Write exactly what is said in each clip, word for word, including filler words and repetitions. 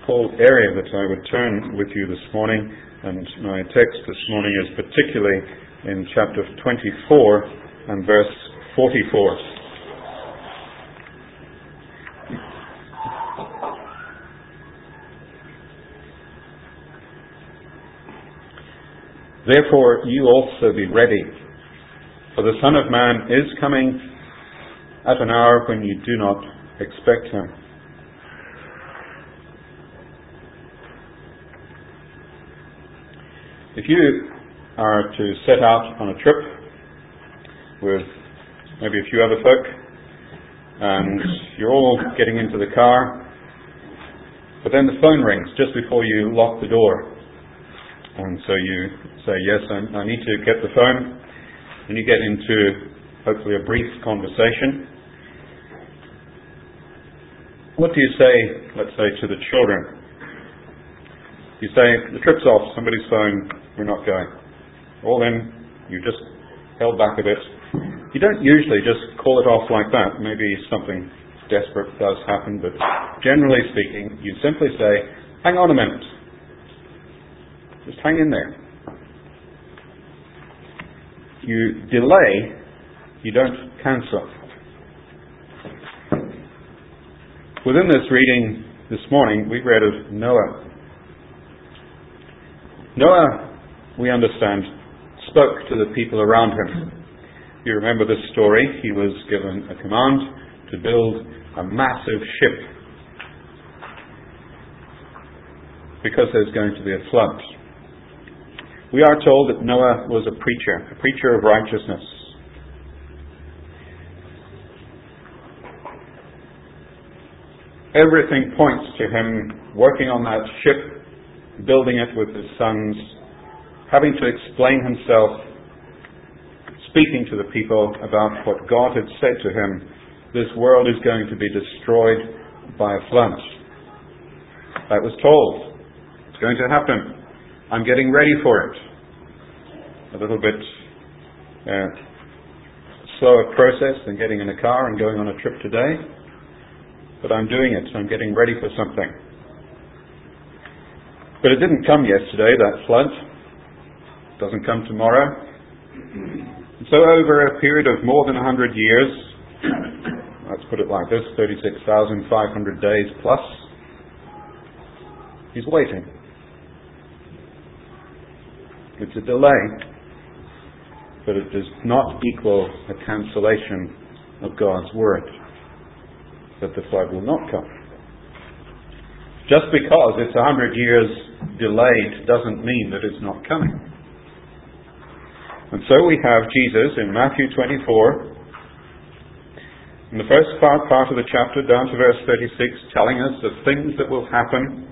whole area that I would turn with you this morning, and my text this morning is particularly in chapter twenty-four and verse forty-four. Therefore you also be ready, for the Son of Man is coming at an hour when you do not expect him. If you are to set out on a trip with maybe a few other folk, and you're all getting into the car, but then the phone rings just before you lock the door, and so you say, yes, I, I need to get the phone, and you get into hopefully a brief conversation. What do you say, let's say, to the children? You say, the trip's off, somebody's phone, we're not going. Well then, you just held back a bit. You don't usually just call it off like that. Maybe something desperate does happen, but generally speaking, you simply say, hang on a minute. Just hang in there. You delay, you don't cancel. Within this reading this morning, we read of Noah. Noah, we understand, spoke to the people around him. If you remember this story, he was given a command to build a massive ship because there's going to be a flood. We are told that Noah was a preacher, a preacher of righteousness. Everything points to him working on that ship, building it with his sons, having to explain himself, speaking to the people about what God had said to him. This world is going to be destroyed by a flood. That was told. It's going to happen. I'm getting ready for it. A little bit uh, slower process than getting in a car and going on a trip today. But I'm doing it. I'm getting ready for something. But it didn't come yesterday, that flood. It doesn't come tomorrow. And so over a period of more than one hundred years, let's put it like this, thirty-six thousand five hundred days plus, he's waiting. It's a delay, but it does not equal a cancellation of God's word that the flood will not come. Just because it's a hundred years delayed doesn't mean that it's not coming. And so we have Jesus in Matthew twenty-four, in the first part, part of the chapter, down to verse thirty-six, telling us of things that will happen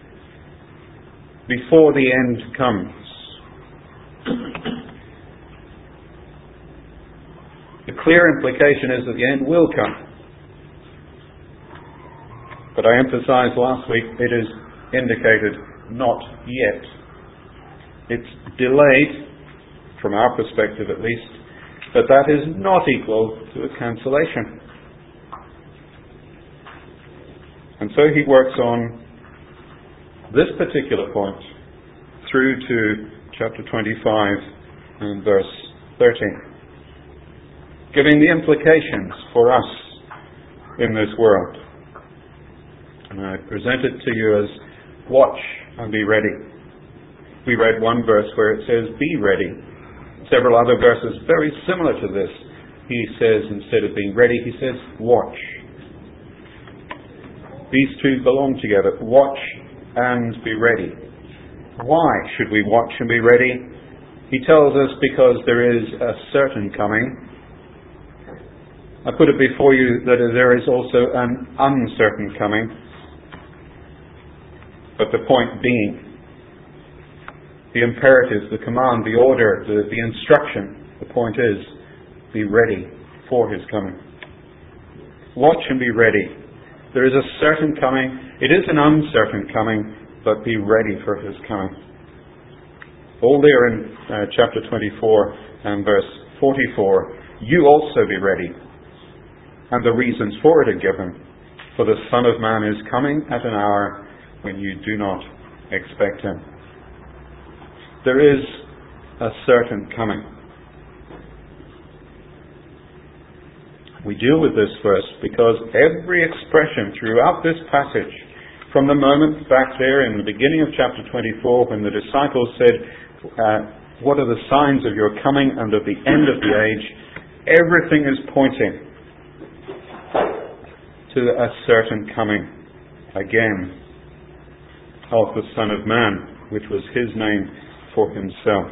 before the end comes. The clear implication is that the end will come. But I emphasized last week, it is indicated not yet. It's delayed, from our perspective at least, but that is not equal to a cancellation. And so he works on this particular point through to chapter twenty-five and verse thirteen, giving the implications for us in this world. And I present it to you as watch and be ready. We read one verse where it says be ready. Several other verses very similar to this. He says, instead of being ready, he says watch. These two belong together. Watch and be ready. Why should we watch and be ready? He tells us because there is a certain coming. I put it before you that there is also an uncertain coming. But the point being, the imperative, the command, the order, the, the instruction, the point is, be ready for his coming. Watch and be ready. There is a certain coming. It is an uncertain coming, but be ready for his coming. All there in uh, chapter twenty-four and verse forty-four, you also be ready. And the reasons for it are given. For the Son of Man is coming at an hour when you do not expect him. There is a certain coming. We deal with this first because every expression throughout this passage, from the moment back there in the beginning of chapter twenty-four when the disciples said, uh, what are the signs of your coming and of the end of the age, everything is pointing to a certain coming again of the Son of Man, which was his name for himself.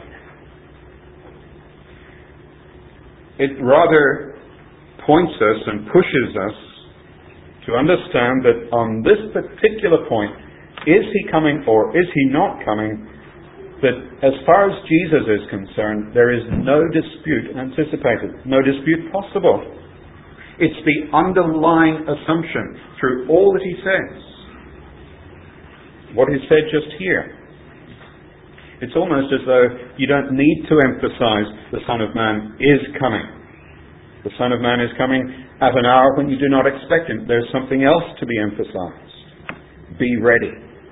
It rather points us and pushes us to understand that on this particular point, is he coming or is he not coming, that as far as Jesus is concerned, there is no dispute anticipated, no dispute possible. It's the underlying assumption through all that he says. What is said just here. It's almost as though you don't need to emphasize the Son of Man is coming. The Son of Man is coming at an hour when you do not expect him. There's something else to be emphasized. Be ready.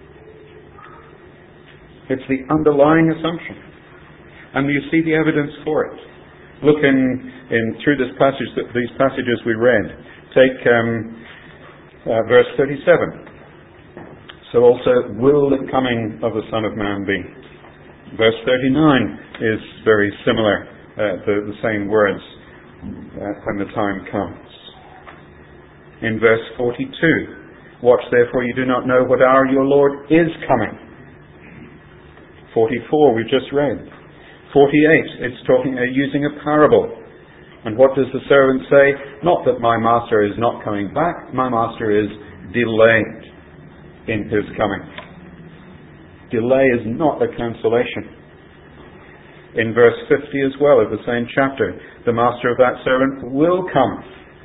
It's the underlying assumption. And you see the evidence for it. Look in, in through this passage, these passages we read. Take um, uh, verse thirty-seven. So also will the coming of the Son of Man be. Verse thirty-nine is very similar, uh, the, the same words. Uh, when the time comes. In verse forty-two, watch therefore you do not know what hour your Lord is coming. forty-four, we've just read. forty-eight, it's talking uh, using a parable. And what does the servant say? Not that my master is not coming back, my master is delayed in his coming. Delay is not a cancellation. In verse fifty as well of the same chapter, the master of that servant will come.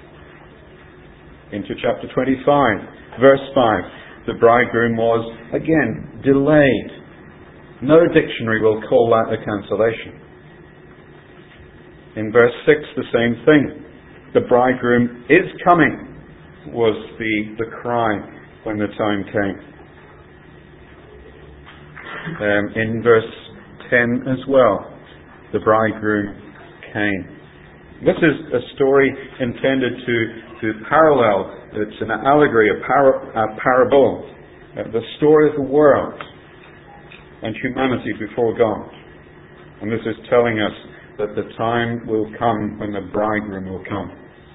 Into chapter twenty-five, verse five, the bridegroom was, again, delayed. No dictionary will call that a cancellation. In verse six, the same thing. The bridegroom is coming was the, the cry when the time came. Um, in verse ten as well, the bridegroom came. This is a story intended to, to parallel, it's an allegory, a, par, a parable, uh, the story of the world and humanity before God. And this is telling us that the time will come when the bridegroom will come.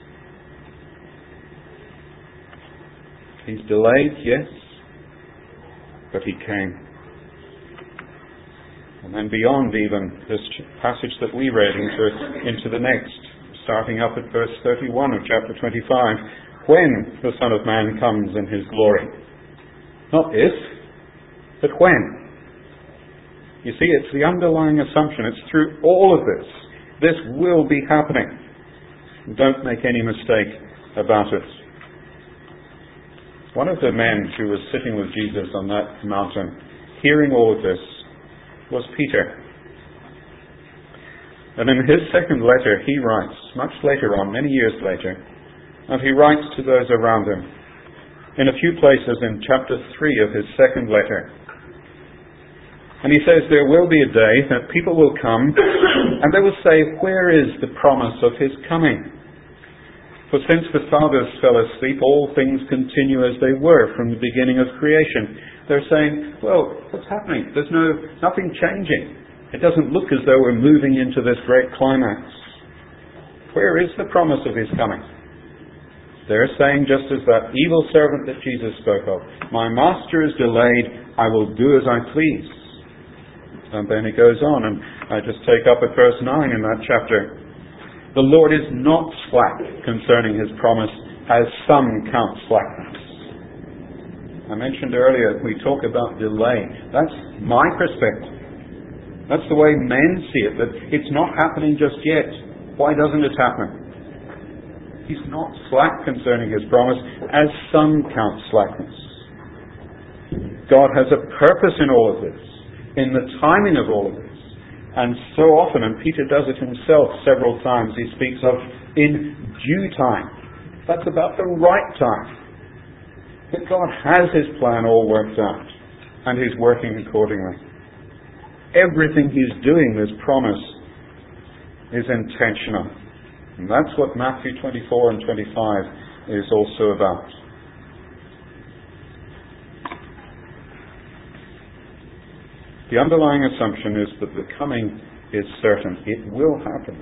He's delayed, yes, but he came. And then beyond even this passage that we read into, into the next, starting up at verse thirty-one of chapter twenty-five, when the Son of Man comes in his glory. Not if, but when. You see, it's the underlying assumption. It's through all of this. This will be happening. Don't make any mistake about it. One of the men who was sitting with Jesus on that mountain, hearing all of this, was Peter. And in his second letter, he writes, much later on, many years later, and he writes to those around him, in a few places in chapter three of his second letter. And he says, there will be a day that people will come, and they will say, where is the promise of his coming? For since the fathers fell asleep, all things continue as they were from the beginning of creation. They're saying, well, what's happening? There's no nothing changing. It doesn't look as though we're moving into this great climax. Where is the promise of his coming? They're saying, just as that evil servant that Jesus spoke of, my master is delayed, I will do as I please. And then it goes on, and I just take up at verse nine in that chapter. The Lord is not slack concerning his promise, as some count slackness. I mentioned earlier, we talk about delay. That's my perspective. That's the way men see it, that it's not happening just yet. Why doesn't it happen? He's not slack concerning his promise, as some count slackness. God has a purpose in all of this, in the timing of all of this. And so often, and Peter does it himself several times, he speaks of in due time. That's about the right time. that God has his plan all worked out, and he's working accordingly. Everything he's doing, this promise, is intentional. And that's what Matthew twenty-four and twenty-five is also about. The underlying assumption is that the coming is certain. It will happen.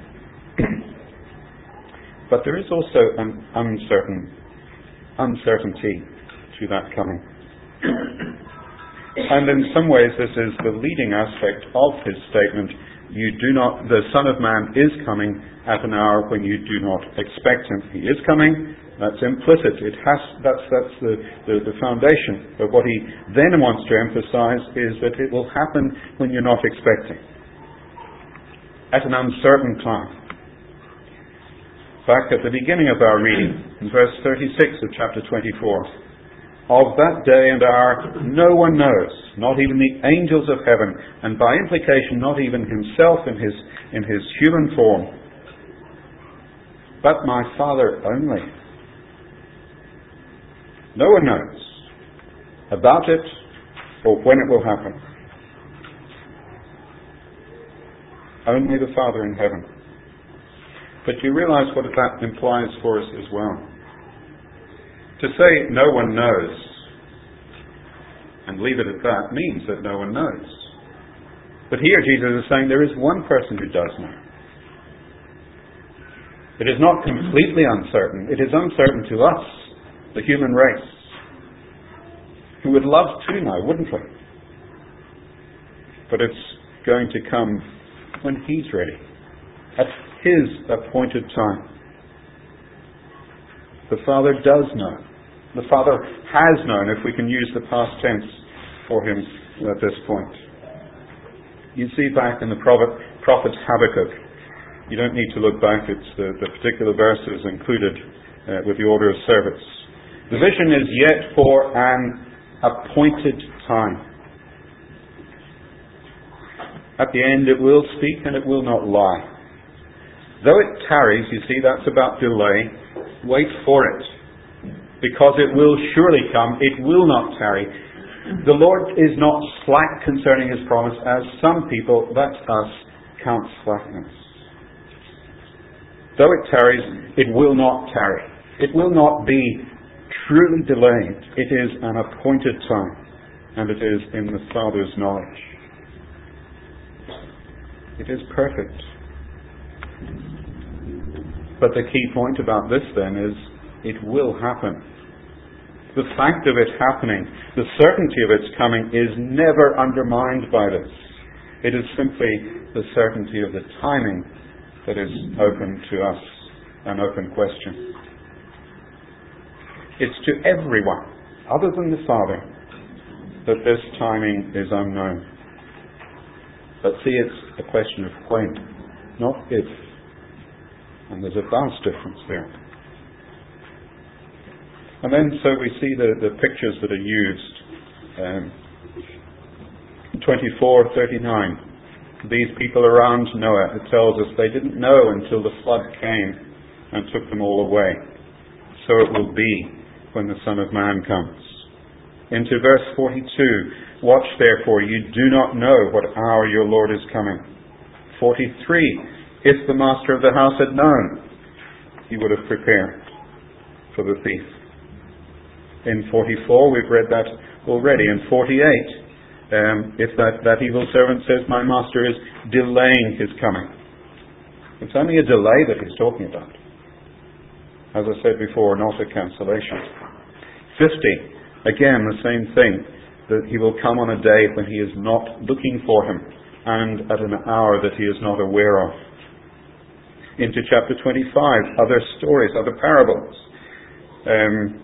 But there is also an uncertain uncertainty to that coming. And in some ways this is the leading aspect of his statement, you do not, the Son of Man is coming at an hour when you do not expect him. He is coming, that's implicit. It has, that's, that's the, the, the foundation. But what he then wants to emphasize is that it will happen when you're not expecting. At an uncertain time. Back at the beginning of our reading, in verse thirty-six of chapter twenty-four, of that day and hour no one knows, not even the angels of heaven, and by implication not even himself in his, in his human form, but my Father only. No one knows about it or when it will happen. Only the Father in heaven. But you realize what that implies for us as well. To say no one knows and leave it at that means that no one knows. But here Jesus is saying there is one person who does know. It is not completely uncertain. It is uncertain to us, the human race, who would love to know, wouldn't we? But it's going to come when he's ready, at his appointed time. The Father does know. The Father has known, if we can use the past tense for him at this point. You see back in the prophet, prophet Habakkuk, you don't need to look back, it's the, the particular verses included uh, with the order of service. The vision is yet for an appointed time. At the end it will speak and it will not lie. Though it tarries, you see, that's about delay. Wait for it, because it will surely come. It will not tarry. The Lord is not slack concerning his promise, as some people, that's us, count slackness. Though it tarries, it will not tarry. It will not be truly delayed. It is an appointed time, and it is in the Father's knowledge. It is perfect. But the key point about this then is it will happen. The fact of it happening, the certainty of its coming is never undermined by this. It is simply the certainty of the timing that is open to us, an open question. It's to everyone, other than the Father, that this timing is unknown. But see, it's a question of when, not if. And there's a vast difference there. And then so we see the, the pictures that are used. Um, twenty-four thirty-nine. These people around Noah, it tells us they didn't know until the flood came and took them all away. So it will be when the Son of Man comes. Into verse forty-two. Watch therefore, you do not know what hour your Lord is coming. forty-three. If the master of the house had known, he would have prepared for the thief. In forty-four, we've read that already. In forty-eight, um, if that, that evil servant says, my master is delaying his coming. It's only a delay that he's talking about. As I said before, not a cancellation. fifty, again, the same thing. That he will come on a day when he is not looking for him, and at an hour that he is not aware of. Into chapter twenty-five, other stories, other parables. Um,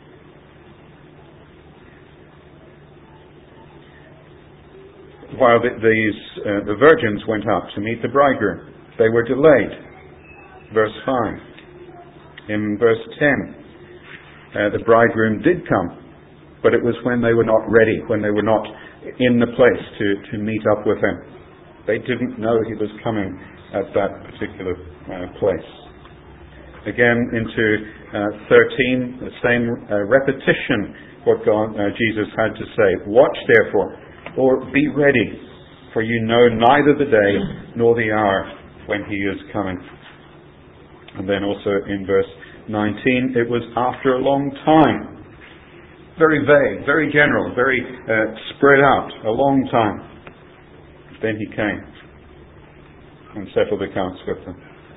while the, these uh, the virgins went up to meet the bridegroom, they were delayed. Verse five. In verse ten, uh, the bridegroom did come, but it was when they were not ready, when they were not in the place to, to meet up with him. They didn't know he was coming at that particular uh, place. again into uh, thirteen, the same uh, repetition, what God, uh, Jesus had to say. Watch therefore, or be ready, for you know neither the day nor the hour when he is coming. And then also in verse nineteen, it was after a long time. Very vague, very general, very uh, spread out, a long time. Then he came and settled accounts with them.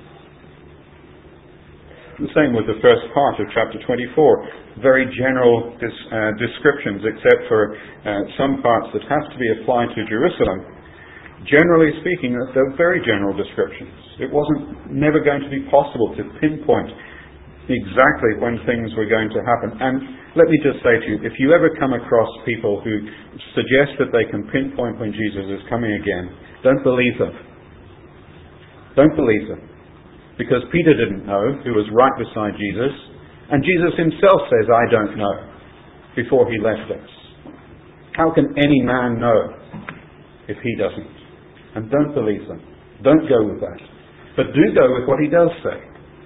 The same with the first part of chapter twenty-four. Very general dis- uh, descriptions, except for uh, some parts that have to be applied to Jerusalem. Generally speaking, they're very general descriptions. It wasn't never going to be possible to pinpoint exactly when things were going to happen. And let me just say to you, if you ever come across people who suggest that they can pinpoint when Jesus is coming again, don't believe them. Don't believe them. Because Peter didn't know, who was right beside Jesus, and Jesus himself says, I don't know, before he left us. How can any man know if he doesn't? And don't believe them. Don't go with that. But do go with what he does say.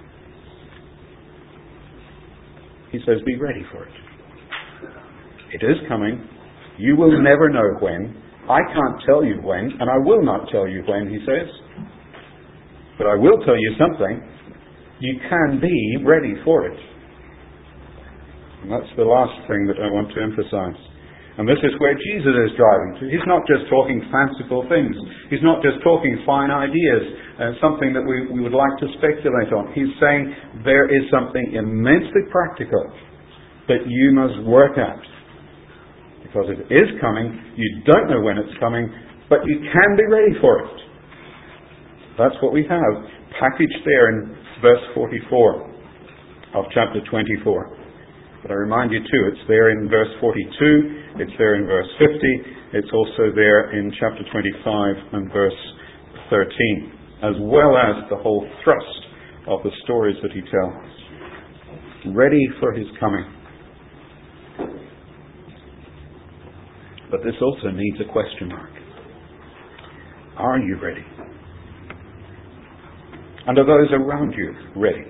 He says, be ready for it. It is coming. You will never know when. I can't tell you when, and I will not tell you when, he says. But I will tell you something. You can be ready for it. And that's the last thing that I want to emphasize. And this is where Jesus is driving to. He's not just talking fanciful things. He's not just talking fine ideas, uh, something that we, we would like to speculate on. He's saying there is something immensely practical that you must work at. Because it is coming. You don't know when it's coming, but you can be ready for it. That's what we have packaged there in verse forty-four of chapter twenty-four. But I remind you too, it's there in verse forty-two, it's there in verse fifty, it's also there in chapter twenty-five and verse thirteen, as well as the whole thrust of the stories that he tells. Ready for his coming. But this also needs a question mark. Are you ready? And are those around you ready?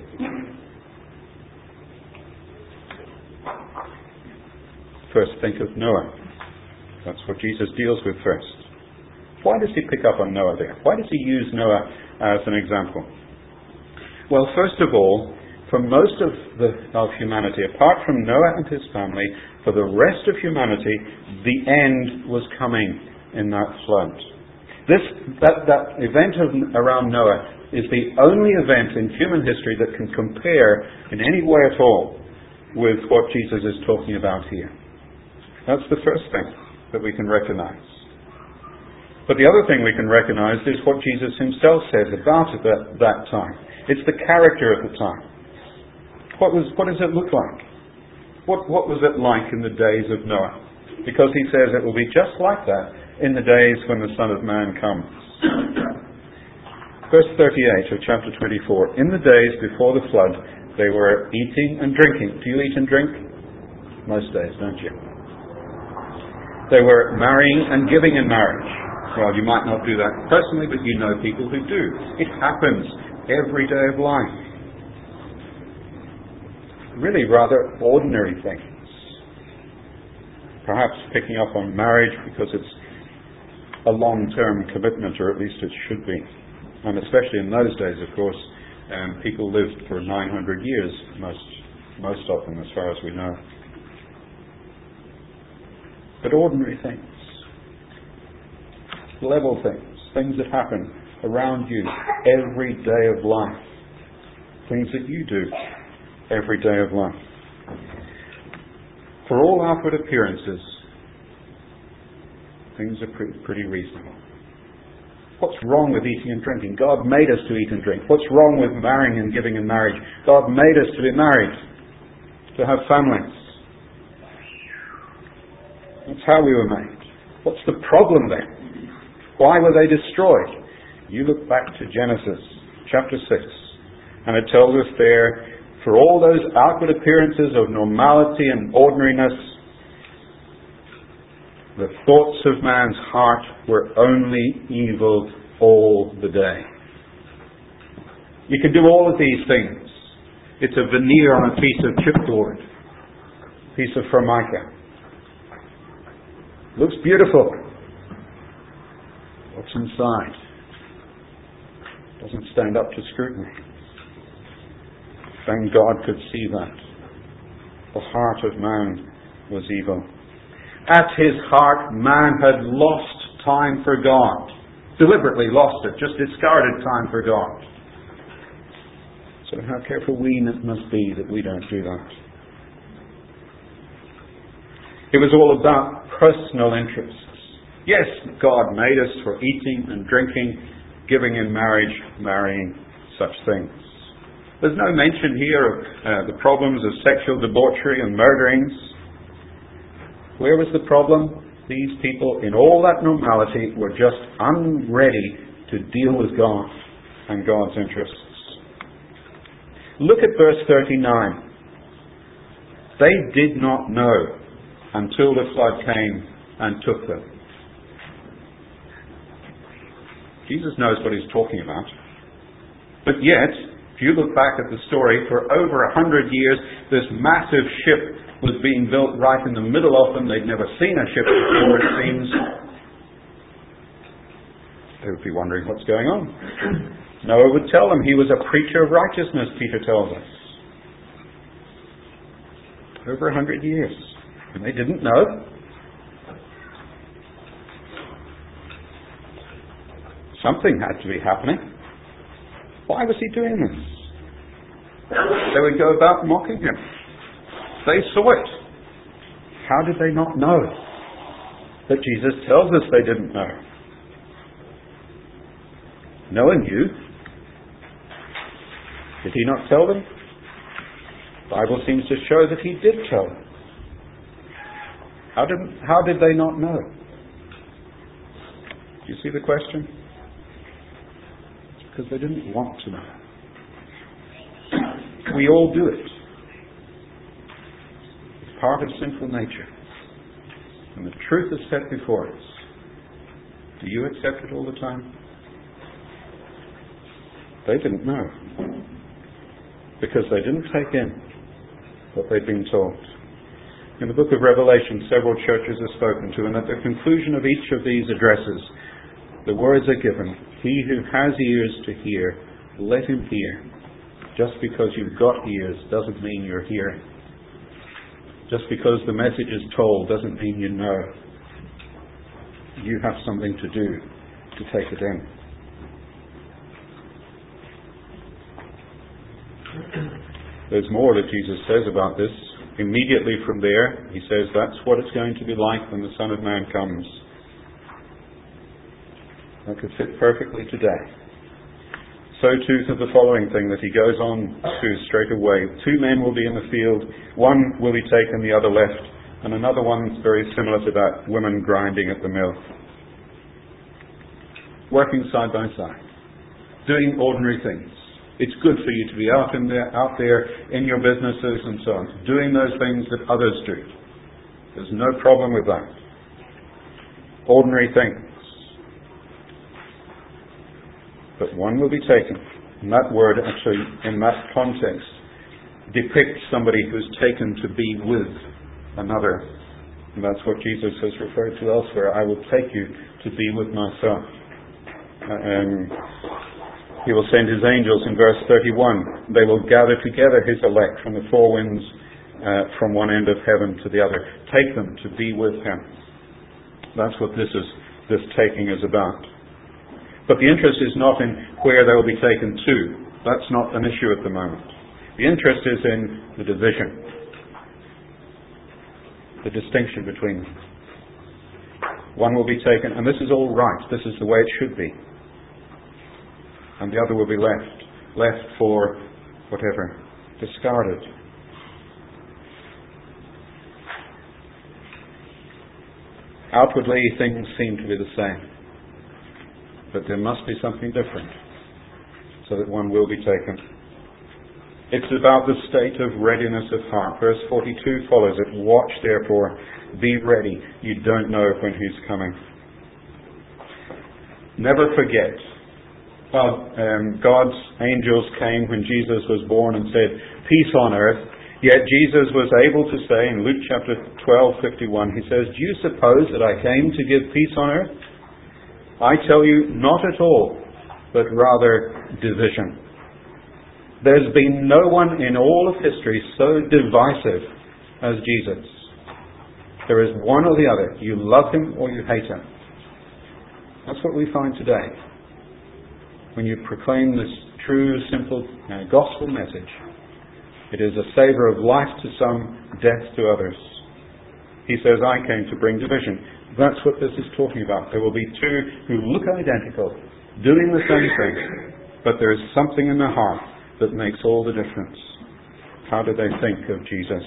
First, think of Noah. That's what Jesus deals with first. Why does he pick up on Noah there? Why does he use Noah as an example? Well, first of all, for most of, the, of humanity, apart from Noah and his family, for the rest of humanity, the end was coming in that flood. This, that, that event of, around Noah is the only event in human history that can compare in any way at all with what Jesus is talking about here. That's the first thing that we can recognize. But the other thing we can recognize is what Jesus himself says about it at that time. It's the character of the time. What was, what does it look like? What, what was it like in the days of Noah? Because he says it will be just like that in the days when the Son of Man comes. Verse thirty-eight of chapter twenty-four. In the days before the flood, they were eating and drinking. Do you eat and drink? Most days, don't you? They were marrying and giving in marriage. Well, you might not do that personally, but you know people who do. It happens every day of life. Really rather ordinary things. Perhaps picking up on marriage because it's a long-term commitment, or at least it should be. And especially in those days, of course, um, people lived for nine hundred years, most, most of them, as far as we know. But ordinary things. Level things. Things that happen around you every day of life. Things that you do every day of life. For all outward appearances, things are pretty, pretty reasonable. What's wrong with eating and drinking? God made us to eat and drink. What's wrong with marrying and giving in marriage? God made us to be married, to have families. That's how we were made. What's the problem then? Why were they destroyed? You look back to Genesis chapter six, and it tells us there, for all those outward appearances of normality and ordinariness, the thoughts of man's heart were only evil all the day. You can do all of these things, It's a veneer on a piece of chipboard, a piece of formica. Looks beautiful. What's inside? Doesn't stand up to scrutiny. Thank God could see that. The heart of man was evil. At his heart, man had lost time for God. Deliberately lost it, just discarded time for God. So how careful we must be that we don't do that. It was all about personal interests. Yes, God made us for eating and drinking, giving in marriage, marrying, such things. There's no mention here of uh, the problems of sexual debauchery and murderings. Where was the problem? These people, in all that normality, were just unready to deal with God and God's interests. Look at verse thirty-nine. They did not know until the flood came and took them. Jesus knows what he's talking about. But yet, if you look back at the story, for over a hundred years, this massive ship was being built right in the middle of them. They'd never seen a ship before, it seems. They would be wondering what's going on. Noah would tell them he was a preacher of righteousness, Peter tells us. Over a hundred years. And they didn't know. Something had to be happening. Why was he doing this? They would go about mocking him. They saw it. How did they not know? But Jesus tells us they didn't know. Noah knew. Did he not tell them? The Bible seems to show that he did tell them. How did, how did they not know? Do you see the question? It's because they didn't want to know. We all do it. It's part of sinful nature. And the truth is set before us. Do you accept it all the time? They didn't know. Because they didn't take in what they'd been told. In the book of Revelation, several churches are spoken to, and at the conclusion of each of these addresses, the words are given, he who has ears to hear, let him hear. Just because you've got ears doesn't mean you're hearing. Just because the message is told doesn't mean you know. You have something to do to take it in. There's more that Jesus says about this. Immediately from there, he says that's what it's going to be like when the Son of Man comes. That could fit perfectly today. So too to the following thing that he goes on to straight away. Two men will be in the field. One will be taken, the other left. And another one very similar to that, women grinding at the mill. Working side by side. Doing ordinary things. It's good for you to be out in there, out there in your businesses and so on, doing those things that others do. There's no problem with that. Ordinary things. But one will be taken. And that word actually, in that context, depicts somebody who's taken to be with another. And that's what Jesus has referred to elsewhere. I will take you to be with myself. And he will send his angels in verse thirty-one. They will gather together his elect from the four winds, uh, from one end of heaven to the other. Take them to be with him. That's what this is. This taking is about. But the interest is not in where they will be taken to. That's not an issue at the moment. The interest is in the division, the distinction between them. One will be taken, and this is all right. This is the way it should be. And the other will be left. Left for whatever. Discarded. Outwardly, things seem to be the same. But there must be something different so that one will be taken. It's about the state of readiness of heart. Verse forty-two follows it. Watch therefore, be ready. You don't know when he's coming. Never forget well, um, God's angels came when Jesus was born and said, peace on earth. Yet Jesus was able to say in Luke chapter twelve fifty-one, he says, do you suppose that I came to give peace on earth? I tell you, not at all, but rather division. There's been no one in all of history so divisive as Jesus. There is one or the other. You love him or you hate him. That's what we find today. When you proclaim this true, simple uh, gospel message, it is a savour of life to some, death to others. He says, I came to bring division. That's what this is talking about. There will be two who look identical, doing the same thing, but there is something in their heart that makes all the difference. How do they think of Jesus?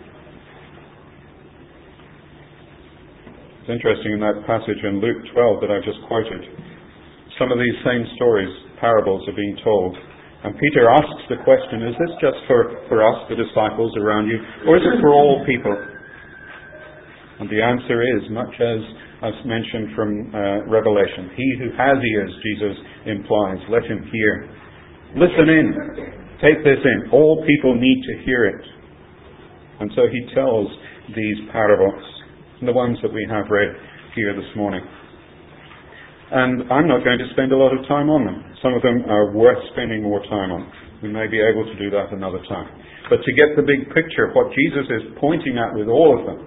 It's interesting in that passage in Luke twelve that I just quoted. Some of these same stories, parables, are being told. And Peter asks the question, is this just for, for us, the disciples around you, or is it for all people? And the answer is, much as I've mentioned from uh, Revelation, he who has ears, Jesus implies, let him hear. Listen in. Take this in. All people need to hear it. And so he tells these parables, the ones that we have read here this morning. And I'm not going to spend a lot of time on them. Some of them are worth spending more time on. We may be able to do that another time. But to get the big picture of what Jesus is pointing at with all of them,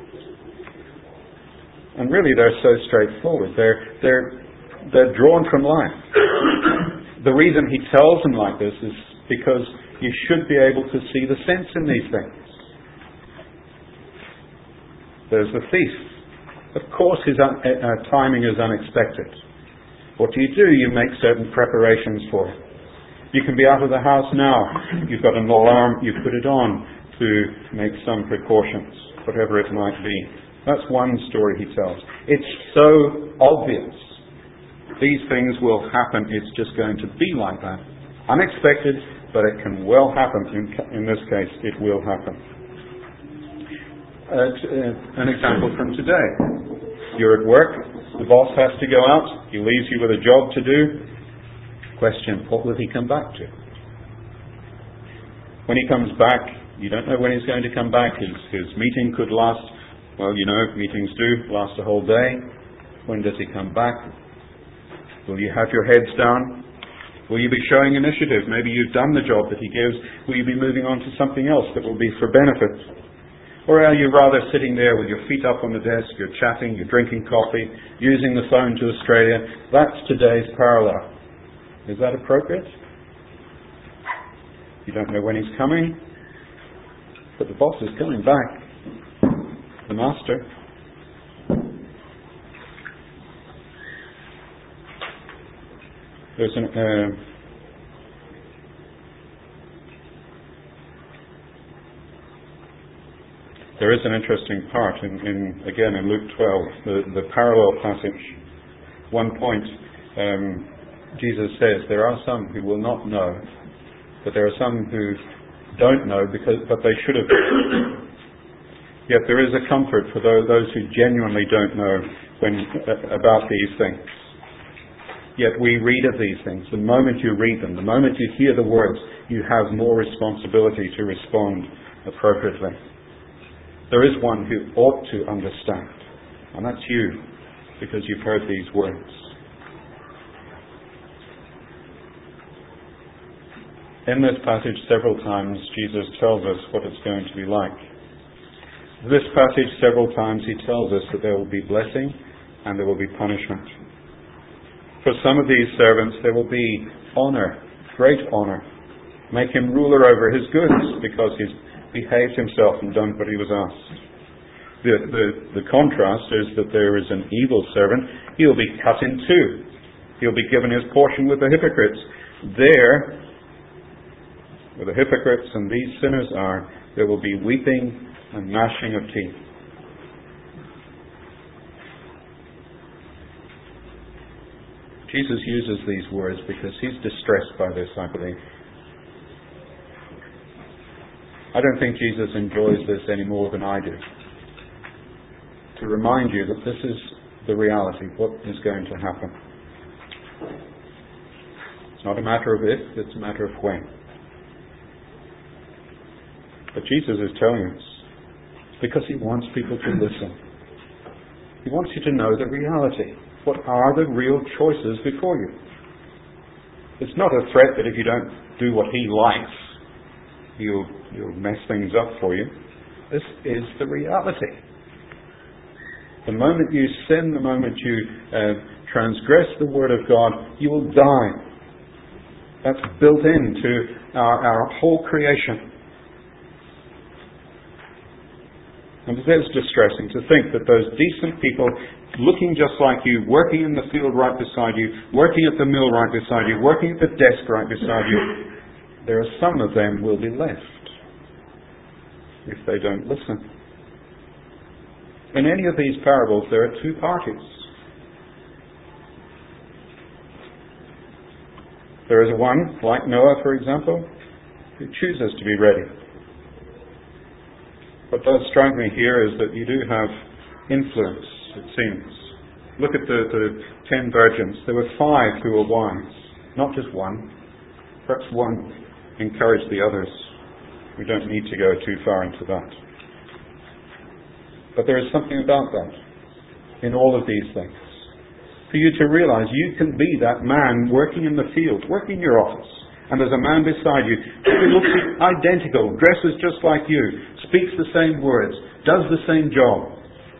and really they're so straightforward. They're, they're, they're drawn from life. The reason he tells them like this is because you should be able to see the sense in these things. There's the thief. Of course his un- uh, timing is unexpected. What do you do? You make certain preparations for it. You can be out of the house now. You've got an alarm, you put it on to make some precautions, whatever it might be. That's one story he tells. It's so obvious. These things will happen. It's just going to be like that. Unexpected, but it can well happen. In, in this case, it will happen. Uh, t- uh, an example from today. You're at work. The boss has to go out. He leaves you with a job to do. Question, what will he come back to? When he comes back, you don't know when he's going to come back. His, his meeting could last, well, you know, meetings do last a whole day. When does he come back? Will you have your heads down? Will you be showing initiative? Maybe you've done the job that he gives. Will you be moving on to something else that will be for benefit? Or are you rather sitting there with your feet up on the desk, you're chatting, you're drinking coffee, using the phone to Australia? That's today's parallel. Is that appropriate? You don't know when he's coming, but the boss is coming back. The master. There's an... Uh, There is an interesting part, in, in again in Luke twelve, the, the parallel passage. One point, um, Jesus says, there are some who will not know, but there are some who don't know, because but they should have. Yet there is a comfort for those, those who genuinely don't know when uh, about these things. Yet we read of these things. The moment you read them, the moment you hear the words, you have more responsibility to respond appropriately. There is one who ought to understand, and that's you, because you've heard these words. In this passage, several times, Jesus tells us what it's going to be like. This passage, several times, he tells us that there will be blessing and there will be punishment. For some of these servants, there will be honour, great honour. Make him ruler over his goods, because he's behaved himself and done what he was asked. The, the, the contrast is that there is an evil servant. He'll be cut in two. He'll be given his portion with the hypocrites. There, where the hypocrites and these sinners are, there will be weeping and gnashing of teeth. Jesus uses these words because he's distressed by this, I believe. I don't think Jesus enjoys this any more than I do. To remind you that this is the reality, what is going to happen. not a matter of if, it's a matter of when. But Jesus is telling us, because he wants people to listen. He wants you to know the reality. What are the real choices before you? It's not a threat that if you don't do what he likes, he'll, he'll mess things up for you. This is the reality. The moment you sin, the moment you uh, transgress the Word of God, you will die. That's built into our, our whole creation. And it is distressing to think that those decent people, looking just like you, working in the field right beside you, working at the mill right beside you, working at the desk right beside you, there are some of them will be left if they don't listen. In any of these parables, there are two parties. There is one, like Noah, for example, who chooses to be ready. What does strike me here is that you do have influence, it seems. Look at the, the ten virgins. There were five who were wise, not just one. Perhaps one encouraged the others. We don't need to go too far into that. But there is something about that in all of these things. For you to realize you can be that man working in the field, working in your office, and there's a man beside you who looks identical, dresses just like you, speaks the same words, does the same job.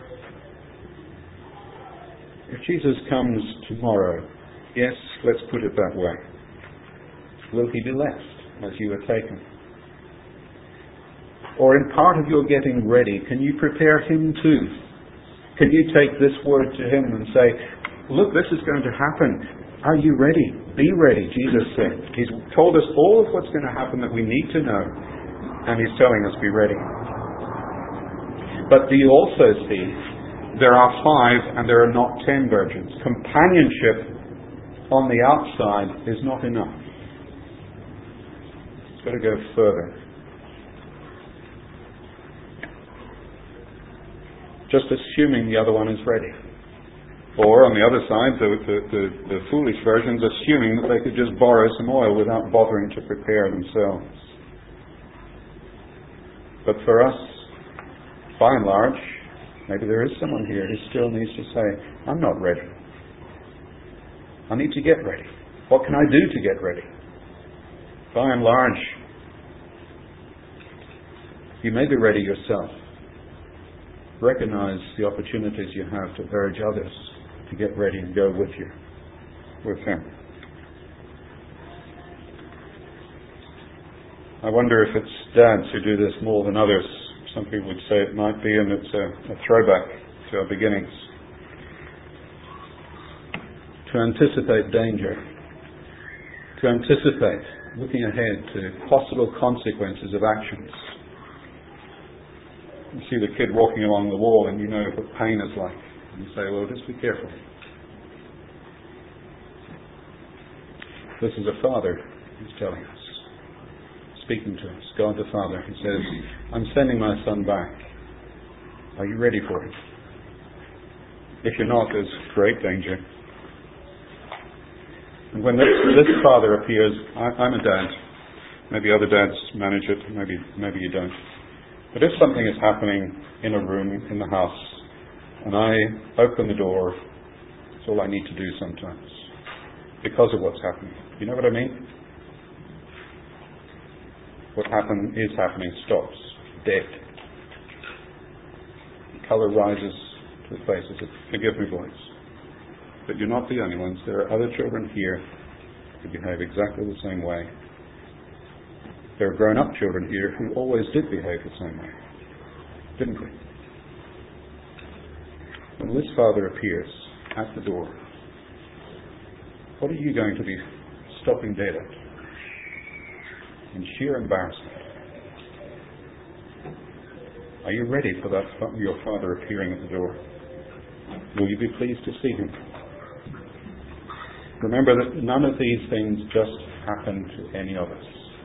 If Jesus comes tomorrow, yes, let's put it that way, will he be left as you were taken? Or in part of your getting ready, can you prepare him too? Can you take this word to him and say, look, this is going to happen. Are you ready? Be ready, Jesus said. He's told us all of what's going to happen that we need to know. And he's telling us, be ready. But do you also see, there are five and there are not ten virgins. Companionship on the outside is not enough. It's got to go further. Just assuming the other one is ready. Or, on the other side, the, the, the, the foolish versions assuming that they could just borrow some oil without bothering to prepare themselves. But for us, by and large, maybe there is someone here who still needs to say, I'm not ready. I need to get ready. What can I do to get ready? By and large, you may be ready yourself. Recognize the opportunities you have to urge others to get ready and go with you, with him. I wonder if it's dads who do this more than others. Some people would say it might be, and it's a, a throwback to our beginnings. To anticipate danger, to anticipate looking ahead to possible consequences of actions. You see the kid walking along the wall and you know what pain is like. And you say, well, just be careful. This is a father who's telling us, speaking to us, God the Father. He says, I'm sending my son back. Are you ready for it? If you're not, there's great danger. And when this, this father appears, I, I'm a dad. Maybe other dads manage it, maybe maybe you don't. But if something is happening in a room, in the house, and I open the door, it's all I need to do sometimes, because of what's happening. You know what I mean? What happen, is happening stops, dead. The colour rises to the faces. Forgive me, boys. But you're not the only ones. There are other children here who behave exactly the same way. There are grown-up children here who always did behave the same way. Didn't we? When this father appears at the door, what are you going to be stopping dead at? In sheer embarrassment. Are you ready for that, your father appearing at the door? Will you be pleased to see him? Remember that none of these things just happen to any of us.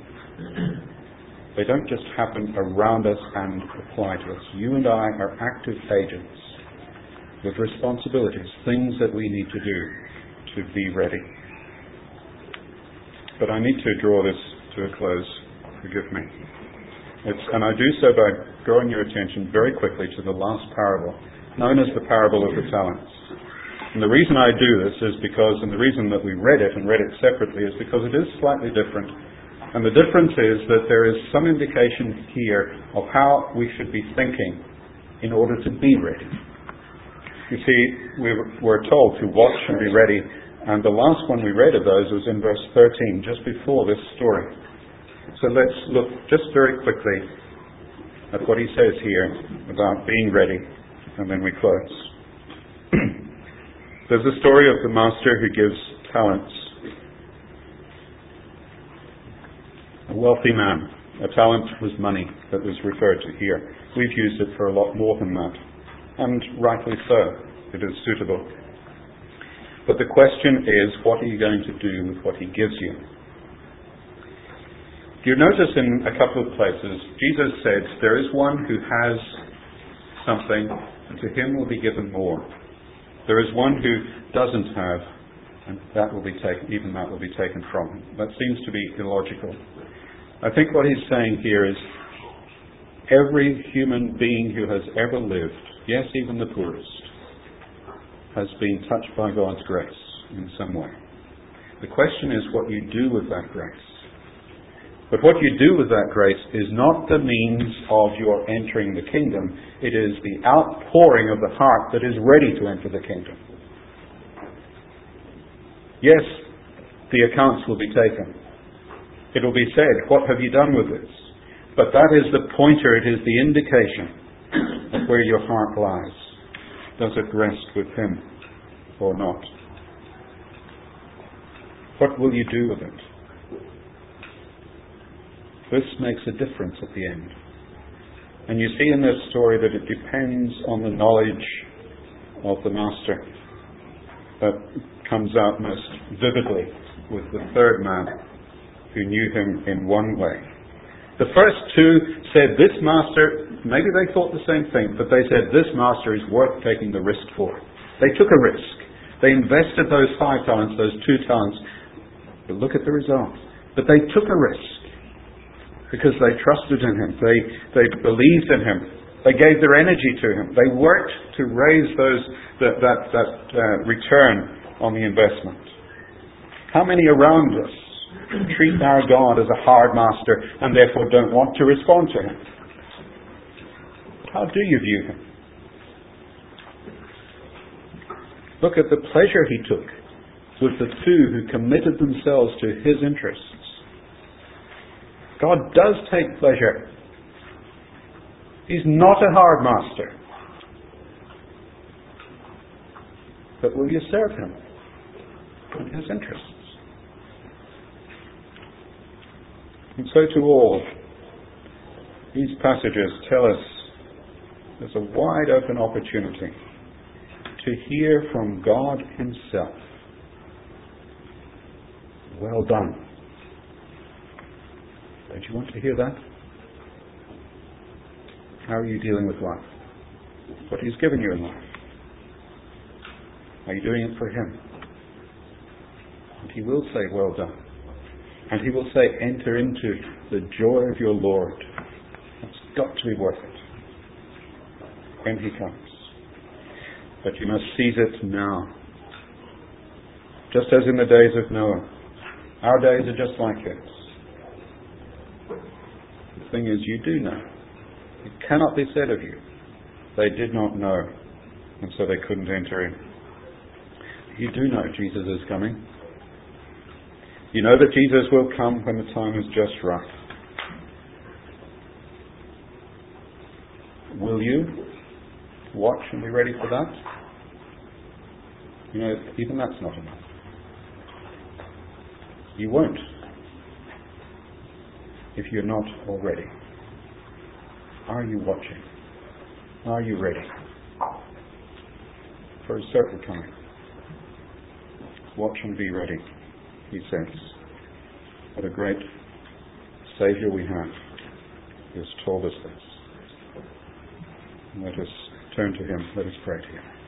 They don't just happen around us and apply to us. You and I are active agents with responsibilities, things that we need to do to be ready. but I need to draw this to a close. Forgive me. It's, and I do so by drawing your attention very quickly to the last parable, known as the parable of the talents. And the reason I do this is because, and the reason that we read it and read it separately is because it is slightly different. And the difference is that there is some indication here of how we should be thinking in order to be ready. You see, we were told to watch and be ready, and the last one we read of those was in verse thirteen, just before this story. So let's look just very quickly at what he says here about being ready, and then we close. There's the story of the master who gives talents. A wealthy man. A talent was money that was referred to here. We've used it for a lot more than that, and rightly so. It is suitable. But the question is, what are you going to do with what he gives you? Do you notice in a couple of places, Jesus said, there is one who has something, and to him will be given more. There is one who doesn't have, and that will be taken, even that will be taken from him. That seems to be illogical. I think what he's saying here is, every human being who has ever lived, yes, even the poorest, has been touched by God's grace in some way. The question is what you do with that grace. But what you do with that grace is not the means of your entering the kingdom. It is the outpouring of the heart that is ready to enter the kingdom. Yes, the accounts will be taken. It will be said, what have you done with this? But that is the pointer, it is the indication of where your heart lies. Does it rest with him or not? What will you do with it? This makes a difference at the end. And you see in this story that it depends on the knowledge of the master that comes out most vividly with the third man who knew him in one way. The first two said, this master, maybe they thought the same thing, but they said, this master is worth taking the risk for. They took a risk. They invested those five talents, those two talents. But look at the result. But they took a risk because they trusted in him. They, they believed in him. They gave their energy to him. They worked to raise those that, that, that uh, return on the investment. How many around us treat our God as a hard master and therefore don't want to respond to him? How do you view him? Look at the pleasure he took with the two who committed themselves to his interests. God does take pleasure. He's not a hard master. But will you serve him in his interests? And so to all, these passages tell us there's a wide open opportunity to hear from God himself. Well done. Don't you want to hear that? How are you dealing with life? What he's given you in life? Are you doing it for him? And he will say, well done. And he will say, enter into the joy of your Lord. It's got to be worth it when he comes. But you must seize it now. Just as in the days of Noah. Our days are just like this. The thing is, you do know. It cannot be said of you. They did not know, and so they couldn't enter in. You do know Jesus is coming. You know that Jesus will come when the time is just right. Will you watch and be ready for that? You know, even that's not enough. You won't if you're not already. Are you watching? Are you ready for a certain coming? Watch and be ready, he says. What a great Saviour we have who has told us this. Let us turn to him. Let us pray to him.